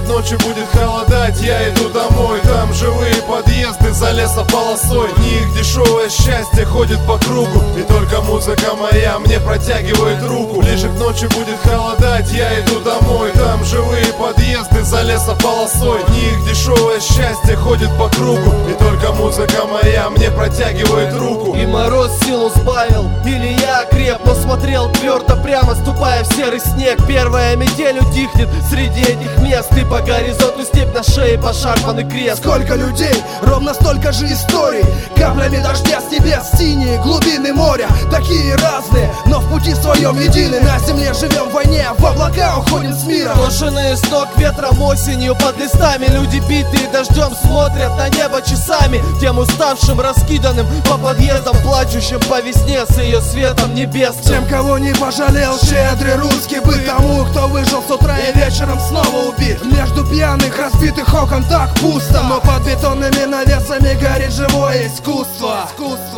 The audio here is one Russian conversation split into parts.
ночью будет холодать, я иду домой. Там живые подъезды за лесополосой. В них дешевое счастье ходит по кругу, и только музыка моя мне протягивает руку. Ближе к ночи будет холодать, я иду домой. Там живые подъезды за лесополосой. В них дешевое счастье ходит по кругу, и только музыка моя мне протягивает руку. И мороз силу сбавил, или я окреп, но смотрел твердо прямо, ступая в серый снег. Первая метель утихнет среди этих мест, и по горизонту степь, на шее пошарпанный крест. Сколько людей, ровно столько же историй. Каплями дождя с небес синие глубины моря. Такие разные, но в пути своем едины. На земле живем в войне, в облака уходим с мира. Брошенные с ног ветром осенью под листами. Люди битые дождем смотрят на небо часами. Тем уставшим, раскиданным по подъездам, плачущим по весне с ее светом небесным. Тем, кого не пожалел щедрый русский быт. Тому, кто выжил с утра и вечером снова убит. Между пьяных разбитых окон так пусто, но под бетонными навесами горит живое искусство.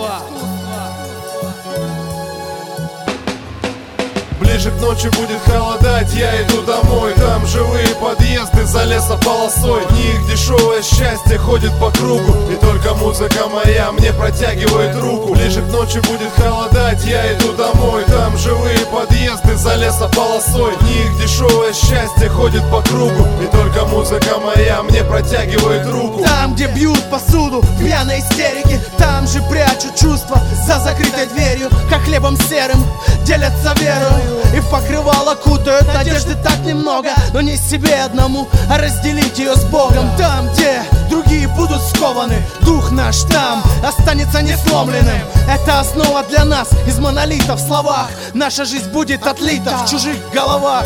Ближе к ночи будет холодать, я иду домой. Там живые подъезды за лесополосой. В них дешевое счастье ходит по кругу, и только музыка моя мне протягивает руку. Ближе к ночи будет холодать, я иду домой. Там живые подъезды за лесополосой. В них дешевое счастье ходит по кругу, и только музыка моя мне протягивает руку. Там, где бьют посуду в пьяной истерике, там же прячут чувства за закрытой дверью. Как хлебом серым делятся верою, и в покрывало кутают надежды так немного. Но не себе одному, а разделить ее с Богом. Там, где другие будут скованы, дух наш там останется несломленным. Это основа для нас из монолитов в словах. Наша жизнь будет отлита в чужих головах.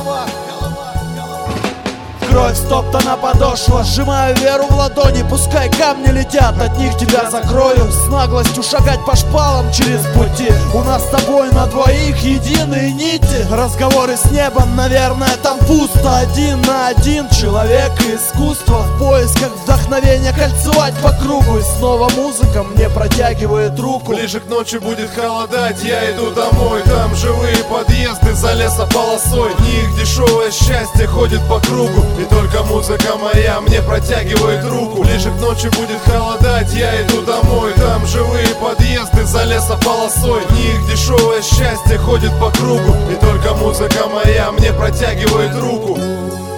Кровь стоптана подошва, сжимаю веру в ладони. Пускай камни летят, от них тебя закрою. С наглостью шагать по шпалам через пути. У нас с тобой на двоих единые нити. Разговоры с небом, наверное, там пусто. Один на один, человек и искусство. В поисках вдохновения кольцевать по кругу. И снова музыка мне протягивает руку. Ближе к ночи будет холодать, я иду домой. Там живые подъезды за лесополосой. В них дешевое счастье ходит по кругу, и только музыка моя мне протягивает руку. Ближе к ночи будет холодать, я иду домой. Там живые подъезды за лесополосой. В них дешевое счастье ходит по кругу, и только музыка моя мне протягивает руку.